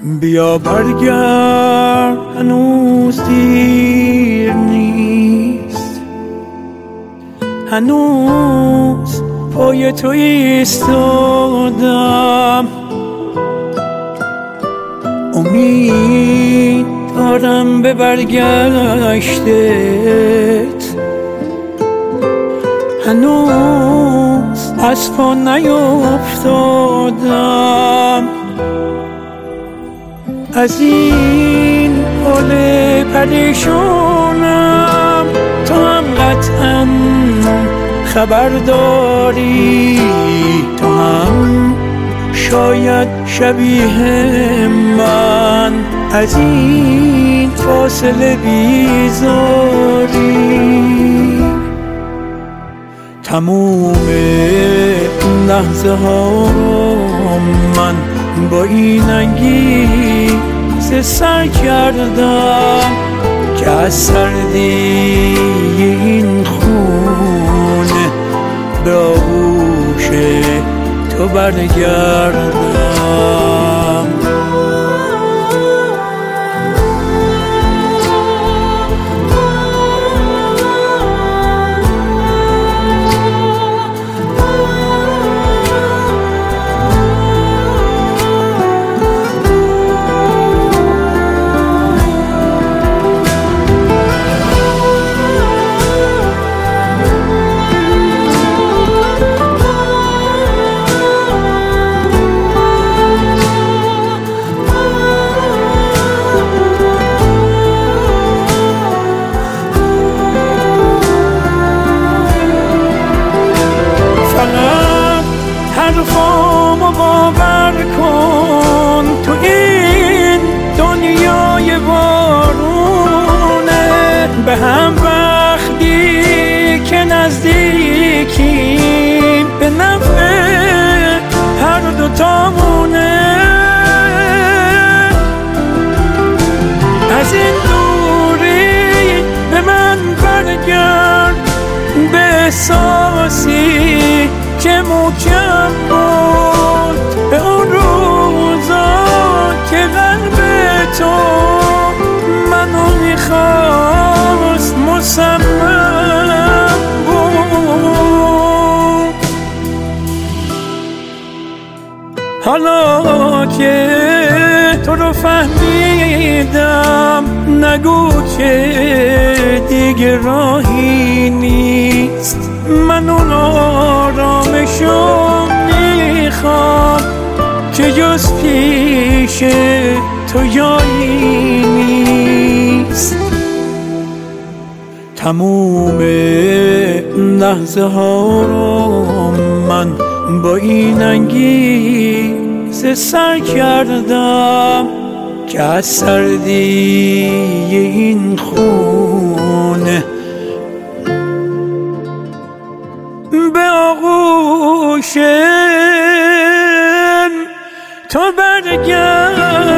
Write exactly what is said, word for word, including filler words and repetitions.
بیا برگرد هنوز دیر نیست، هنوز پای تو ایستادم، امید دارم به برگشتت، هنوز از پا نیفتادم. از این حال پریشانم تو هم قطعاً خبر داری، تو هم شاید شبیه من از این فاصله بیزاری. تموم لحظه ها من با این انگیزه سر کردم که از سردی این خونه به آغوش تو برگردم. حرفامو باور کن، تو این دنیای بارونه به هم وقتی که نزدیکیم به نفع هر دوتامونه. از این دوری به من برگرد به احساسی که محکم بود، به اون روزا که قلب تو منو میخواست مصمم بود. حالا که تو رو فهمیدم نگو که دیگه راهی نیست، من اون آرامشو میخوام که جز پیش تو جایی نیست. تموم لحظه ها رو من با این انگیزه سر کردم که از سردی این خونه به آغوش تو برگرد.